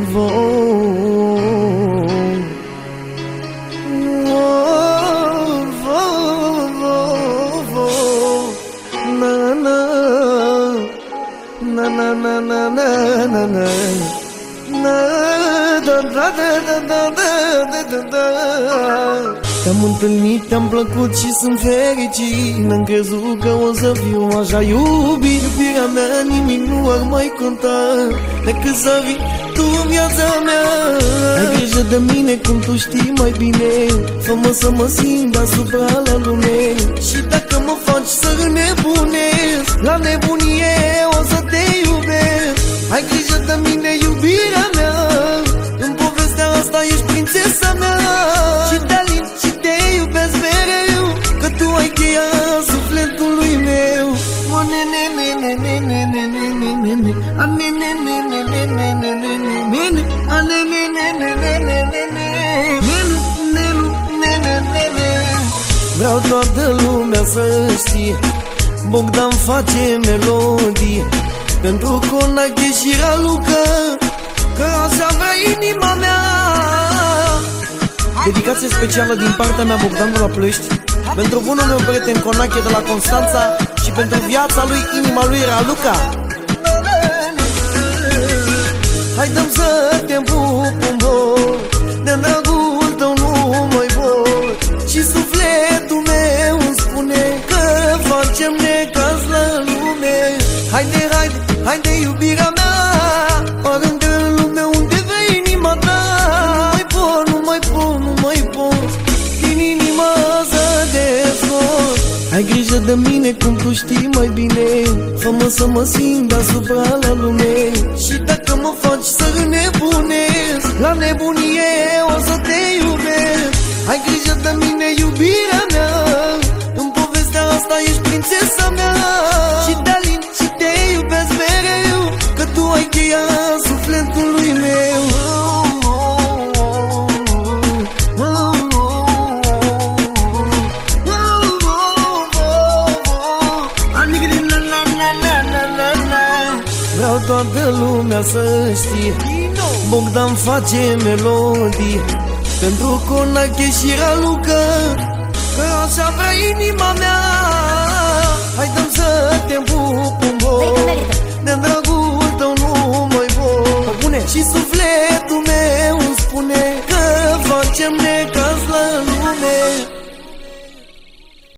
Te-am întâlnit, te-am plăcut și sunt fericit. N-am crezut că o să fiu așa iubit. Iubirea mea nimic nu ar mai conta decât să vii tu în viața mea. Ai grijă de mine cum tu știi mai bine. Fă-mă să mă simt deasupra la lume. Și dacă mă faci să nebunesc, la nebunie o să te iubesc. Ai grijă de mine, iubirea mea. În povestea asta ești prințesa mea. Și te-alin și te iubesc mereu, că tu ai cheia sufletului meu. O vreau toată lumea să știe, Bogdan face melodie pentru Conache și Raluca, că așa vrea inima mea. Dedicație specială din partea mea, Bogdan de la Ploiești, pentru bunul meu prieten Conache de la Constanța și pentru viața lui, inima lui Raluca. Hai dăm să te împup un bol, de dragul tău nu mai pot. Și sufletul meu îmi spune că facem necaz la lume. Haide, haide, haide iubirea mea, oriunde în lume unde vrei inima ta. Nu mai pot, din inima să te scot. Ai grijă de mine cum tu știi mai bine. Fă-mă să mă simt deasupra la lume. Și dacă mă faci să nebunesc, la nebunie o să te iubesc. Ai grijă de mine, iubirea mea. În povestea asta ești prințesa mea. Și te-alin și te iubesc mereu, că tu ai cheia sufletului meu. Vreau toată lumea să știe, Bogdan face melodie pentru Conache și Raluca, că așa vrea inima mea.